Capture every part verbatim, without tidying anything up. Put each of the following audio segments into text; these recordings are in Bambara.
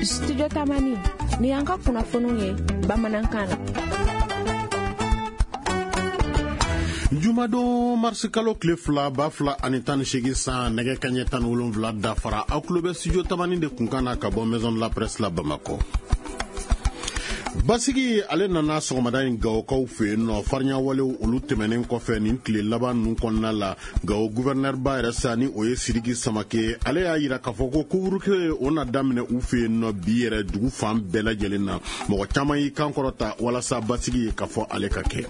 Studio Tamani ni anka kunnafoniw ye bamanankan na. Jumado marsikalo kile fila ba fila ani tan segi san nege kanye tan wolonwula dafara aw tulo bɛ Studio Tamani de kunkana ka bɔ Maison de la Presse la Bamako. Basigi ale nana sɔgɔmada in Gawokaw fɛ yen nɔ farinya walew olu tɛmɛnen kɔfɛ nin tile laban ninnu kɔnɔna la Gawo gouverneur ba yɛrɛ sa ni o ye Sidiki Samake ale y'a yira k'a fɔ ko couvre-feu o na daminɛ u fɛ yen nɔ bi yɛrɛ dugu fan bɛɛ lajɛlen na mɔgɔ caman y'i kan kɔrɔta walasa basigi ye k'a fɔ ale ka kɛ.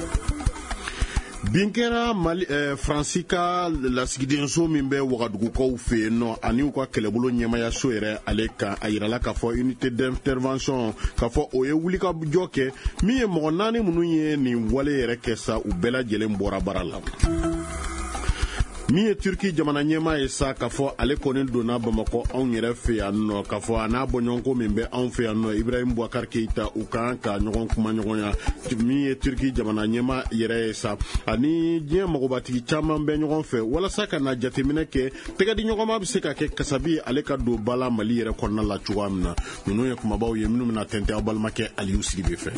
Binkera Mali eh, Fransika lasigidenso min bɛ Wagadugukaw fɛ yen nɔ ani u ka kɛlɛbolo ɲɛmayaso yɛrɛ ale kan a yirala k'a fɔ unité d'intervention k'a fɔ o ye wulikajɔ kɛ min ye mɔgɔ naani minnu ye nin wale yɛrɛ kɛ sa u bɛɛ lajɛlen bɔra baara la. Min ye Turki jamana ɲɛma ye sa k'a fɔ ale kɔni donna Bamako anw yɛrɛ fɛ yan nɔ k'a fɔ a n'a bɔɲɔgɔnko min bɛ anw fɛ yan nɔ Ibrahim Boubacar Keita u kan ka ɲɔgɔn kuma ɲɔgɔnya min ye Turki jamana ɲɛma yɛrɛ ye sa ani diɲɛ magobatigi caman bɛ ɲɔgɔn fɛ walasa ka na jateminɛ kɛ tɛgɛdi ɲɔgɔnma bɛ se ka kɛ kasabi ale ka don bala Mali yɛrɛ kɔnɔna la cogoya min na ninnu ye kumabaw ye minnu bɛna tɛntɛn aw balimakɛ Aliyu Sidibe fɛ.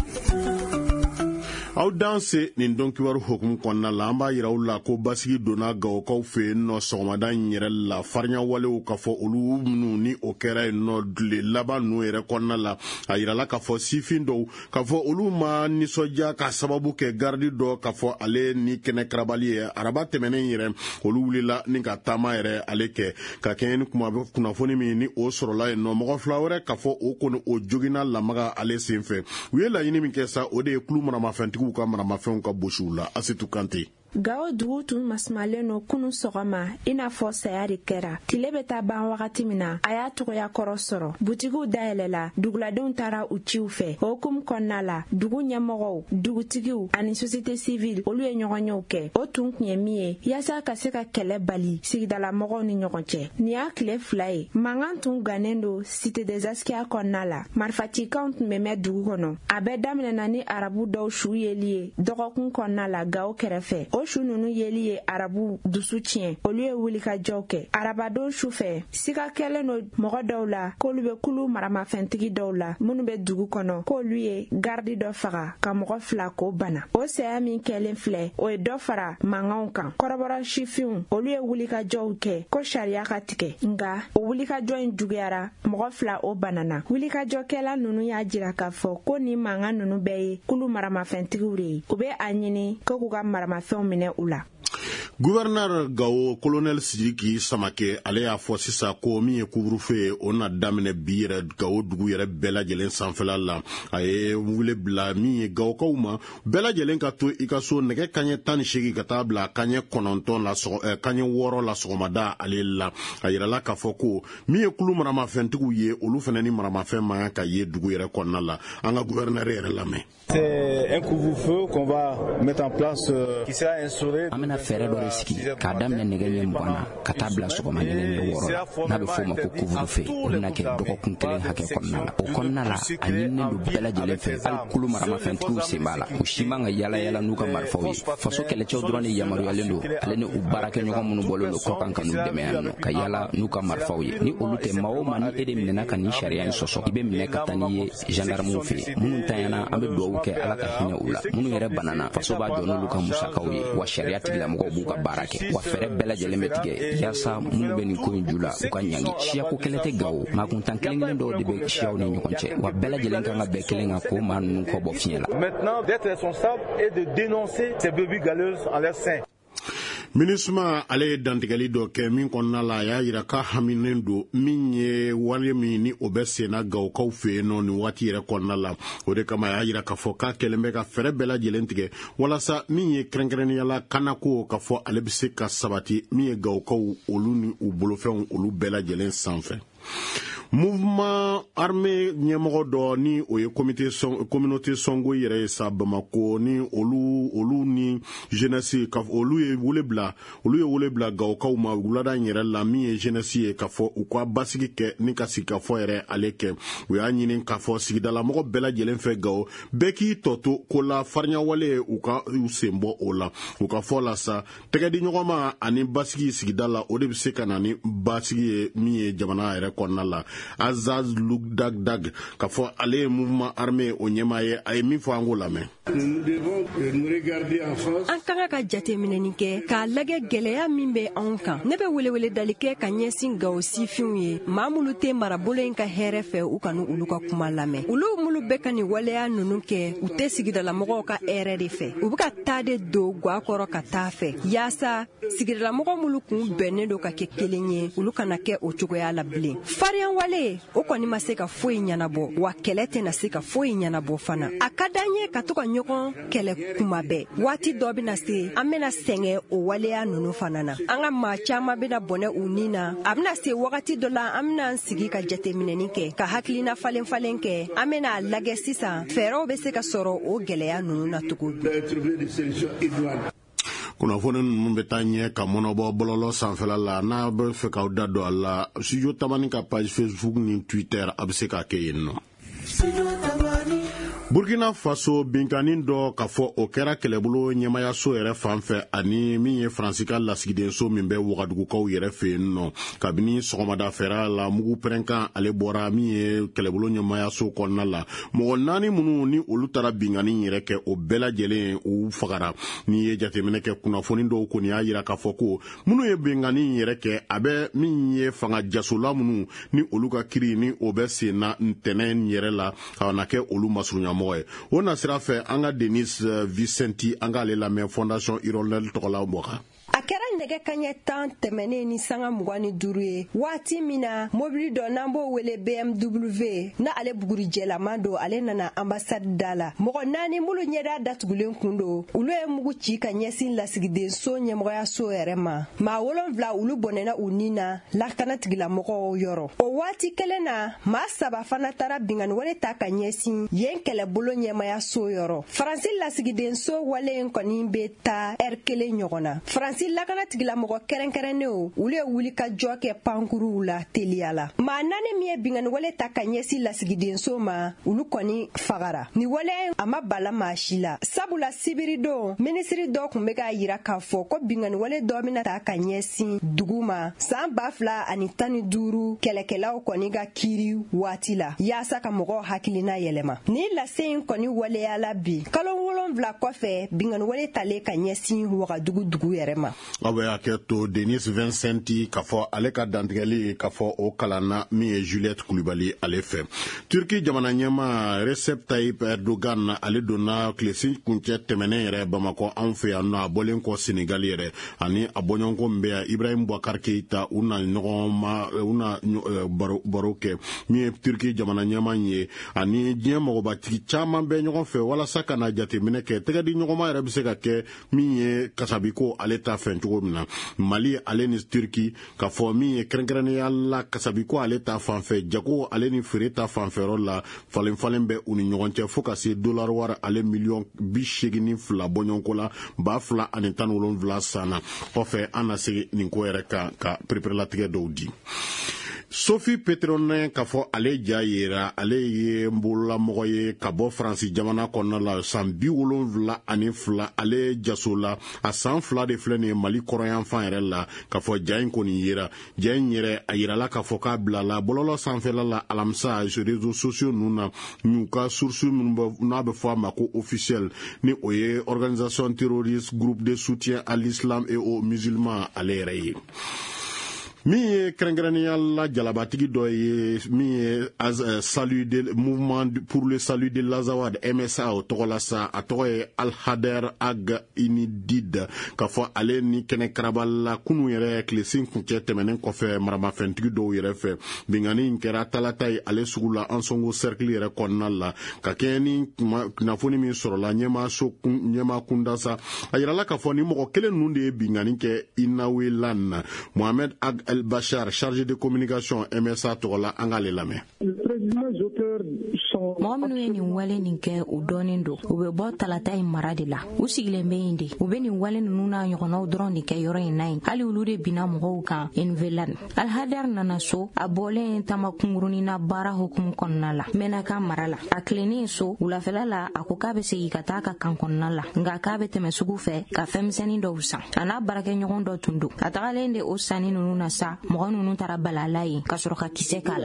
Aw danse nin dɔnkibaru hukumu kɔnɔna la an b'a yira u la ko basigi donna Gawokaw fɛ yen nɔ sɔgɔmada in yɛrɛ la farinya walew k'a fɔ olu minnu ni o kɛra yen nɔ tile laban ninnu yɛrɛ kɔnɔna la a yirala k'a fɔ sifin dɔw k'a fɔ olu ma nisɔndiya ka sababu kɛ gardi dɔ k'a fɔ ale ni kɛnɛ karabali ye araba tɛmɛnen yɛrɛ olu wulila ni ka taama yɛrɛ ale kɛ ka kɛɲɛ ni kunnafoni min ni o sɔrɔla yen nɔ mɔgɔ fila wɛrɛ k'a fɔ o kɔni o joginna lamaga ale senfɛ u ye laɲini min kɛ sa o de ye kulu maramafɛntigiw ka maramafɛnw ka bosiw la Asitu Kante. Gawo dugu tun masumalen no kunun sɔgɔma i n'a fɔ saya de kɛra tile bɛ taa ban wagati min na a y'a tɔgɔya kɔrɔ sɔrɔ butigiw dayɛlɛla duguladenw taara u ciw fɛ o hukumu kɔnɔna la dugu ɲɛmɔgɔw dugutigiw ani société civile olu ye ɲɔgɔnyew kɛ o tun kun ye min ye yaasa ka se ka kɛlɛ bali sigidalamɔgɔw ni ɲɔgɔn cɛ nin y'a tile fila ye mankan tun gannen do cité des Askia kɔnɔna la marifacikanw tun bɛ mɛn dugu kɔnɔ a bɛɛ daminɛna ni arabu dɔw su yeli ye dɔgɔkun kɔnɔna la Gawo kɛrɛfɛ o su nunu yeli ye arabu dusu tiɲɛ olu ye wulikajɔw kɛ arabadon su fɛ siga kɛlen no mɔgɔ dɔw la k'olu bɛ kulu maramafɛntigi dɔw la minnu bɛ dugu kɔnɔ k'olu ye gardi dɔ faga ka mɔgɔ fila k'o bana o saya min kɛlen filɛ o ye dɔ fara mankanw kan kɔrɔbɔrɔ sifinw olu ye wulikajɔw kɛ ko sariya ka tigɛ nka o wulikajɔ in juguyara mɔgɔ fila o banana wulikajɔkɛla nunu y'a jira k'a fɔ ko ni mankan nunu bɛɛ ye kulu maramafɛntigiw de ye u bɛ a ɲini ko k'u ka maramafɛnw minɛ u la. Gouverneur Gawo colonel Sidiki Samake ale y'a fɔ sisan ko min ye couvre-feu ye o na daminɛ bi yɛrɛ Gawo dugu yɛrɛ bɛɛ lajɛlen sanfɛla la a ye wele bila min ye Gawokaw ma bɛɛ lajɛlen ka to i ka so nɛgɛ kaɲɛ tan ni seegin ka taa bila kaɲɛ kɔnɔntɔn la kaɲɛ wɔɔrɔ la sɔgɔmada ale la a yirala k'a fɔ ko min ye kulu maramafɛntigiw ye olu fana ni maramafɛn man kan ka ye dugu yɛrɛ kɔnɔna la an ka gouverneur yɛrɛ lamɛn. C'est un couvre-feu qu'on va mettre en place euh, qui sera instauré. Amena fɛɛrɛ dɔ de sigi k'a daminɛ nɛgɛ ɲɛ mugan na ka taa bila sɔgɔma nɛgɛ wɔɔrɔ la n'a bɛ fɔ o ma ko couvre-feu o bɛna kɛ dɔgɔkun kelen hakɛ kɔnɔna la o kɔnɔna la a ɲininen don bɛɛ lajɛlen fɛ hali kulu maramafɛntigiw sen b'a la u si man ka yala yala n'u ka marifaw ye faso kɛlɛcɛw dɔrɔn de yamaruyalen don ale ni u baarakɛɲɔgɔn minnu bɔlen don kɔkan ka n'u dɛmɛ yan nɔ ka yala n'u ka marifaw ye ni olu tɛ maa o maa ni e de minɛna ka nin sariya in sɔsɔ i bɛ minɛ ka taa n'i ye gendarmew fɛ yen minnu tanyana an bɛ dugawu kɛ ala ka hinɛ u la minnu yɛrɛ banana faso b'a jɔ n'olu ka musakaw ye wa sariya tigilamɔgɔw b'u ka baara kɛ wa fɛɛrɛ bɛɛ lajɛlen bɛ tigɛ yaasa minnu bɛ nin ko in ju la u ka ɲangi siyako kɛlɛ tɛ Gawo maa kuntan kelen kelen dɔw de bɛ siyaw ni ɲɔgɔn cɛ wa bɛɛ lajɛlen kan ka bɛɛ kelen kan k'o maa ninnu kɔ bɔ fiɲɛ la. Maintenant d'être responsable et de dénoncer ces brebis galeuses en leur sein. Minisma ale ye dantigɛli dɔ kɛ min kɔnɔna la a y'a yira k'a haminen don min ye wale min ni o bɛ senna Gawokaw fɛ yen nɔ nin waati yɛrɛ kɔnɔna la o de kama a y'a yira k'a fɔ k'a kɛlen bɛ ka fɛɛrɛ bɛɛ lajɛlen tigɛ walasa min ye kɛrɛnkɛrɛnniyala kanako k'a fɔ ale bɛ se ka sabati min ye Gawokaw olu ni u bolofɛnw olu bɛɛ lajɛlen sanfɛ. Mouvement armé ɲɛmɔgɔ dɔ ni o ye communauté Songo yɛrɛ ye sa Bamako ni olu olu ni jeunesse ka olu ye wele bila olu ye wele bila Gawokaw ma wulada yɛrɛ la min ye jeunesse ye ka fɔ u ka basigi kɛ ni ka sigi ka fɔ yɛrɛ ale kɛ u y'a ɲini ka fɔ sigidala mɔgɔ bɛɛ lajɛlen fɛ Gawo bɛɛ k'i tɔto ko la fariɲawale u ka u sen bɔ o la u ka fɔ la sa tɛgɛdi ɲɔgɔnma ani basigi sigida la o de bɛ se ka na ni basigi ye min ye jamana yɛrɛ kɔnɔna la Azaz Lugdagdag ka fɔ ale mouvement armé o ɲɛmaa ye a ye min fɔ an k'o lamɛn. Nous devons nous regarder en face. An kan ka jateminɛni kɛ k'a lagɛ gɛlɛya min bɛ anw kan. Ne bɛ welewele dali kɛ ka ɲɛsin Gao sifinw ye maa minnu tɛ marabolo in ka hɛrɛ fɛ u ka olu ka kuma lamɛn. Olu minnu bɛ ka nin waleya ninnu kɛ u tɛ sigidalamɔgɔw ka hɛrɛ de fɛ. U bɛ ka taa de don gwa kɔrɔ ka taa fɛ yaasa sigidalamɔgɔ minnu kun bɛnnen don ka kɛ kelen ye olu kana kɛ o cogoya la bilen. Fariyan wale o kɔni ma se ka foyi ɲɛnabɔ wa kɛlɛ tɛna se ka foyi ɲɛnabɔ fana. A ka d'an ye ka to ka ɲɔgɔn kɛlɛ kuma bɛɛ. Waati dɔ bɛna se an bɛna sɛgɛn o waleya ninnu fana na. An ka maa caman bɛna bɔnɛ u ni na. A bɛna se wagati dɔ la an bɛna sigi ka jateminɛni kɛ ka hakilina falen falen kɛ. An bɛna lagɛ sisan fɛɛrɛw bɛ se ka sɔrɔ o gɛlɛya ninnu na cogo di. Kunnafoni ninnu bɛ taa ɲɛ ka mɔnɔbɔ bɔlɔlɔ sanfɛla la n'a bɛ fɛ k'aw da don a la studio Tamani ka page Facebook ni Twitter a bɛ se k'a kɛ yen nɔ. Burkina Faso binkanin dɔ ka fɔ o kɛra kɛlɛbolo ɲɛmayaso yɛrɛ fanfɛ ani min ye Faransi ka lasigidenso min bɛ Wagadugukaw yɛrɛ fɛ yen nɔ kabini sɔgɔmada fɛra la mugu pɛrɛnkan ale bɔra min ye kɛlɛbolo ɲɛmayaso kɔnɔna la mɔgɔ naani minnu ni olu taara binkanin yɛrɛ kɛ o bɛɛ lajɛlen u fagara ni ye jateminɛ kɛ kunnafoni dɔw kɔni y'a yira k'a fɔ ko minnu ye binkanin yɛrɛ kɛ a bɛ min ye fanga jasola minnu ni olu ka kiri ni o bɛ sen na ntɛnɛn yɛrɛ la ka na kɛ olu masurunya o na sira fɛ an ka Denis Vicenti an k'ale lamɛn Fondation Hirondelle tɔgɔla Bɔka. A kɛra nɛgɛ kaɲɛ tan tɛmɛnen ni sanga mugan ni duuru ye waati min na mobili dɔ n'an b'o wele B M W na ale bugurijɛlaman don ale nana ambassade da la mɔgɔ naani minnu ɲɛda datugulen kun don olu ye mugu ci ka ɲɛsin lasigidenso ɲɛmɔgɔyaso yɛrɛ ma maa wolonfila olu bɔnɛna u ni na lakana tigilamɔgɔw yɔrɔ o waati kelen na maa saba fana taara binganiwale ta ka ɲɛsin yen kɛlɛbolo ɲɛmayaso yɔrɔ Faransi lasigidenso wale in kɔni bɛ taa ɛri kelen ɲɔgɔn na Faransi lakana tigilamɔgɔ kɛrɛnkɛrɛnnenw olu ye wuli ka jɔ kɛ pankuruw la teliya la maa naani min ye binganiwale ta ka ɲɛsin lasigidenso ma olu kɔni fagara ni wale a ma bala maa si la sabula sibiri don minisiri dɔ kun bɛ k'a yira k'a fɔ ko binganiwale dɔ bɛna ta ka ɲɛsin dugu ma san ba fila ani tan ni duuru kɛlɛkɛlaw kɔni ka kiiri waati la yaasa ka mɔgɔw hakilina yɛlɛma ni lase in kɔni waleyala bi kalo wolonfila kɔfɛ binganiwale talen ka ɲɛsin Wagadugu dugu yɛrɛ ma. A bɛ hakɛ to Denis Vincenti k'a fɔ ale ka dantigɛli k'a fɔ o kalanna min ye Juliette Kulibali ale fɛ. Turki jamana ɲɛma Recep Tayyip Erdogan ale donna tilesi kuncɛ tɛmɛnen yɛrɛ Bamakɔ anw fɛ yan nɔ a bɔlen kɔ Senegal yɛrɛ ani a bɔɲɔgɔnko min bɛ yan Ibrahim Boubacar Keïta u na ɲɔgɔn ma u na baro kɛ min ye Turki jamana ɲɛma ye ani diɲɛ mɔgɔbatigi caman bɛ ɲɔgɔn fɛ walasa ka na jateminɛ kɛ tɛgɛ di ɲɔgɔnma yɛrɛ bɛ se ka kɛ min ye kasabiko ale ta fɛn cogo min na Mali ale ni Turki ka fɔ min ye kɛrɛnkɛrɛnnenya la kasabiko ale ta fanfɛ jago ale ni feere ta fanfɛyɔrɔ la falen falen bɛ u ni ɲɔgɔn cɛ fo ka se dollar wari ale miliyɔn bi seegin ni fila bɔɲɔgɔnko la ba fila ani tan wolonfila sanna kɔfɛ an na segin nin ko yɛrɛ kan ka pereperelatigɛ dɔw di. Sophie Petronin k'a fɔ ale ja yera ale ye mbololaMɔgɔ ye ka bɔ Faransi jamana kɔnɔna la san bi wolonfila ani fila ale jaso la a san fila de filɛ nin ye Mali kɔrɔyanfan yɛrɛ la k'a fɔ ja in kɔni yera ja in yɛrɛ a yirala k'a fɔ k'a bilala bɔlɔlɔ sanfɛla la alamisa sur réseaux sociaux ninnu na n'u ka source minnu n'a bɛ fɔ a ma ko officiel ni o ye organisation terroriste groupe de soutien à l'islam et aux musulmans ale yɛrɛ ye. Min ye kɛrɛnkɛrɛnnenya la jalabatigi dɔ ye min ye salut de mouvement pour le salut de l'Azawad M S A o tɔgɔ la sa a tɔgɔ ye Alhader Ag Inidid k'a fɔ ale ni kɛnɛ karabala kunu yɛrɛ tilesi kuncɛ tɛmɛnen kɔfɛ maramafɛntigi dɔw yɛrɛ fɛ bingani in kɛra talata ye ale sugu la Ansongo cercle yɛrɛ kɔnɔna la ka kɛ ni kunnafoni min sɔrɔla ɲɛmaaso ɲɛmaa kunda sa a yirala k'a fɔ ni mɔgɔ kelen ninnu de ye bingani kɛ Inawe Lan Mohamed Ag El Bachar, chargé de communication M S A Togola, en Galilame. Les présumés auteurs sont mɔgɔ minnu ye nin wale nin kɛ u dɔɔnin don u bɛ bɔ talata in mara de la u sigilen bɛ yen de u bɛ nin wale ninnu n'a ɲɔgɔnnaw dɔrɔn de kɛ yɔrɔ in na yen hali olu de binna mɔgɔw kan Envelan Alhadar nana so a bɔlen tama kungurunin na baara hukumu kɔnɔna la mɛnaka mara la a tilennen so wulafɛla la a ko k'a bɛ segin ka taa ka kan kɔnɔna la nka k'a bɛ tɛmɛ sugu fɛ ka fɛnmisɛnnin dɔw san a n'a baarakɛɲɔgɔn dɔ tun don a tagalen de o sanni ninnu na sa mɔgɔ ninnu taara balala yen ka sɔrɔ ka kisɛ k'a la.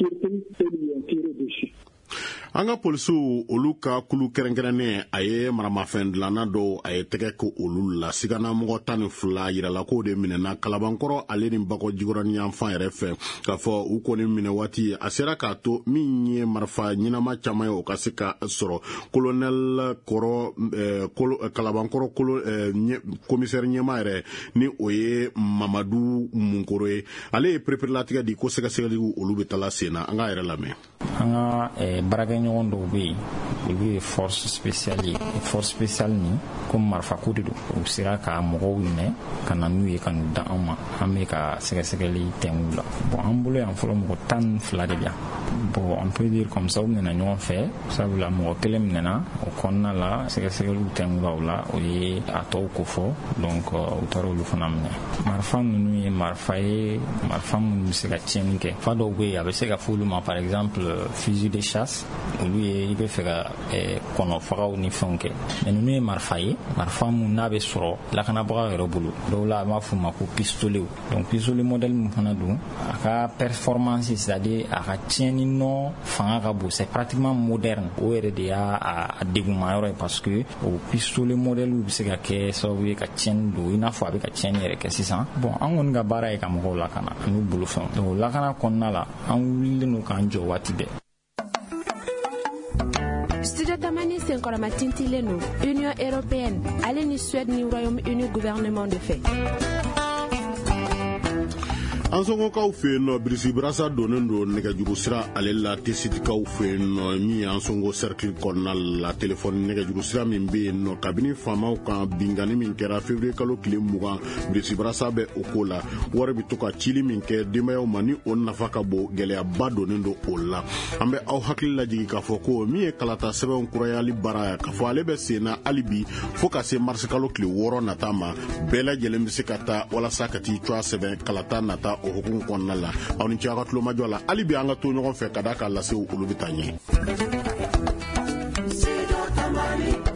an ka polisiw olu ka kulu kɛrɛnkɛrɛnnen a ye maramafɛn dilanna dɔw a ye tɛgɛ ko olu la sigana mɔgɔ tan ni fila yirala k'o de minɛna kalabankɔrɔ ale ni bakɔ jikɔrɔni yanfan yɛrɛ fɛ k'a fɔ u kɔni minɛ waati a sera k'a to min ye marifa ɲɛnama caman ye o ka se ka sɔrɔ kolonɛl kɔrɔ kalabankɔrɔ komisɛri ɲɛma yɛrɛ ni o ye mamadu munkoro ye ale ye pereperelatigɛ di ko sɛgɛsɛgɛliw olu bɛ tala sen na an ka yɛrɛ lamɛn. an ka baarakɛɲɔgɔn dɔw bɛ yen olu ye force spéciale ye force spéciale ni komi marifako de don u sera ka mɔgɔw minɛ ka na n'u ye ka n'u da an ma an bɛ ka sɛgɛsɛgɛli tɛngu la bon an bolo yan fɔlɔ mɔgɔ tan ni fila de bɛ yan bon on peut dire comme ça u minɛna ɲɔgɔn fɛ sabula mɔgɔ kelen minɛna o kɔnɔna la sɛgɛsɛgɛliw tɛngula o la o ye a tɔw ko fɔ donc u taara olu fana minɛ marifa ninnu ye marifa ye marifa minnu bɛ se ka tiɲɛni kɛ fa dɔw bɛ yen a bɛ se ka fɔ olu ma par exemple fusil de chasse olu ye i bɛ fɛ ka kɔnɔfagaw ni fɛnw kɛ mais ninnu ye marifa ye marifa mun n'a bɛ sɔrɔ lakanabagaw yɛrɛ bolo dɔw la an b'a fɔ ma ko pistolet donc pistolet modèle mun fana don a ka performance c'est-à-dire a ka tiɲɛni nɔ fanga ka bon c'est pratiquement moderne o yɛrɛ de y'a a degunma yɔrɔ ye parce que o pistolet modèle bɛ se ka kɛ sababu ye ka tiɲɛni don i n'a fɔ a bɛ ka tiɲɛni yɛrɛ kɛ sisan bon an kɔni ka baara ye ka mɔgɔw lakana ani bolofɛnw donc lakana kɔnɔna la an wulilen don k'an jɔ waati bɛɛ. Studio Tamani senkɔrɔma tintilen no Union Européenne ale ni Suède ni Royaume-Uni gouvernement de fait. an sɔngɔkaw fɛ yen nɔ birisi barasa donnen don nɛgɛjuru sira ale la tesitikaw fɛ yen nɔ min y'an sɔngɔ cercle kɔnɔna la telefɔni nɛgɛjuru sira min bɛ yen nɔ kabini faamaw kan bingani min kɛra février kalo tile mugan birisi barasa bɛ o ko la wari bɛ to ka cili min kɛ denbayaw ma ni o nafa ka bon gɛlɛyaba donnen don o la an bɛ aw hakili lajigi k'a fɔ ko min ye kalata sɛbɛnw kurayali baara k'a fɔ ale bɛ sen na hali bi fo ka se marisi kalo tile wɔɔrɔ nata ma bɛɛ lajɛlen bɛ se ka taa walasa ka t'i cogoya sɛbɛn kalata nata o hukumu kɔnɔna la aw ni ce aw ka tulomajɔ la hali bi an ka to ɲɔgɔn fɛ ka da k'a lase olu bɛ taa ɲɛ.